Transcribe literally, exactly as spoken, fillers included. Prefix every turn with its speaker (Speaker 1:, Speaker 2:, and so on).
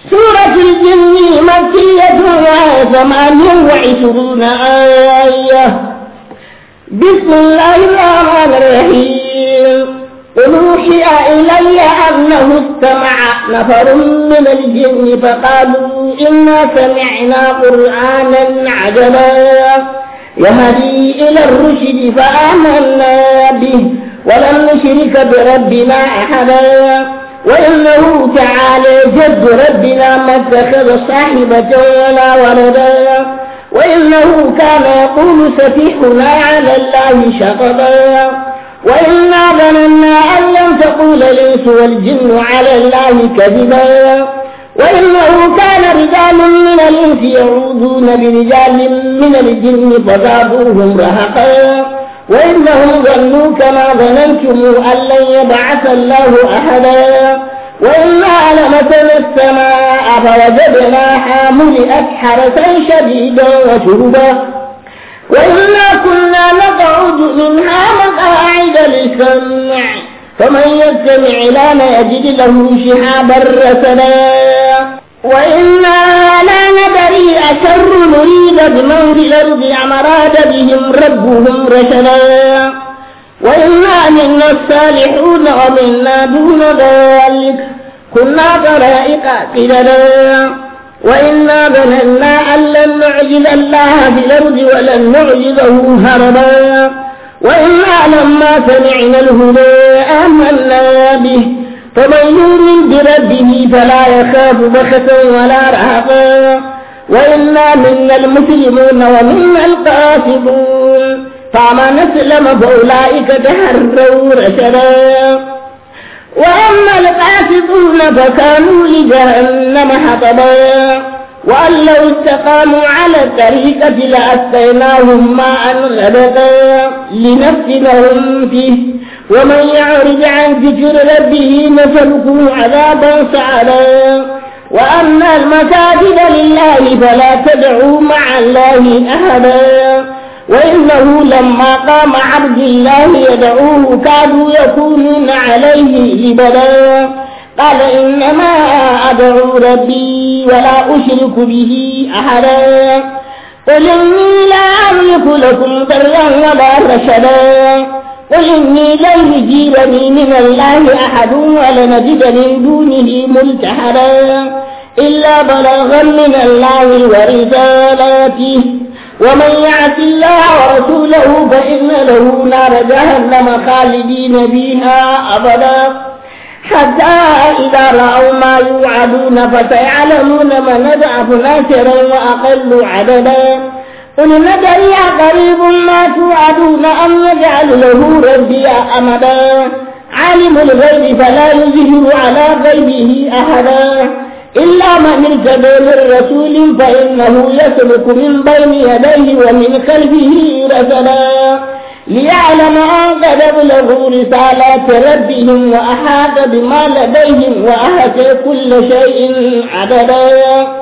Speaker 1: سورة الجن مكية ثمان وعشرون آية. بسم الله الرحمن الرحيم. قل أوحي إلي أنه استمع نفر من الجن فقالوا إنا سمعنا قرآنا عجبا يهدي إلى الرشد فآمنا به ولن نشرك بربنا أحدا وإنه تعالى جد ربنا ما اتخذ صاحبة ولا ولدا وإنه كان يقول سفيهنا على الله شططا وإنا ظننا أن لن تقول الإنس والجن على الله كذبا وإنه كان رجال من الإنس يعوذون برجال من الجن فزادوهم رهقا وإنهم ظنوا كما ظننتم أن لن يبعث الله أحدا وإنا لمسنا السماء فوجدناها ملئت حرسا شديدا وشربا وإنا كنا نقعد منها مقاعد للسمع فمن يستمع لنا يجد له شهابا رصدا وإنا لا ندري أشر نريد بمن في الأرض أم أراد بهم ربهم رشدا وإنا منا الصالحون ومنا دون ذلك كنا طرائق قددا وإنا ظننا أن لن نعجز الله في الأرض ولن نعجزه هربا وإنا لما سمعنا الهدى آمنا به فمن يؤمن بربه فلا يخاف بخسا ولا رهقا وإنا منا المسلمون ومنا القاسطون فمن أسلم فأولئك تحروا رشدا وأما القاسطون فكانوا لجهنم حطبا وأن لو استقاموا على الطريقة لأسقيناهم ماء غدقا لنفتنهم فيه ومن يعرض عن ذكر ربه نسلكه عذابا صعدا وأن المساجد لله فلا تدعوا مع الله أحدا وإنه لما قام عبد الله يدعوه كادوا يكونون عليه لبدا قال إنما أدعو ربي ولا أشرك به أحدا قل إني لا أملك لكم ضرا ولا رشدا قل إني لن يجيرني من الله أحد ولنجد من دونه ملتحدا إلا بلاغا من الله ورسالاته ومن يعص الله ورسوله فإن له نار جهنم خالدين فيها أبدا حتى إذا رأوا ما يوعدون فسيعلمون من أضعف ناصرا وأقل عددا قل ندري قريب ما توعدون أم يجعل له ربي أمدا عالم الغيب فلا يظهر على غيبه أحدا إلا من ارتدى من رسول فإنه يسلك من بين يديه ومن خلفه رسلا ليعلم أن قد أبلغوا رسالات ربهم وأحاط بما لديهم وأحاط كل شيء عددا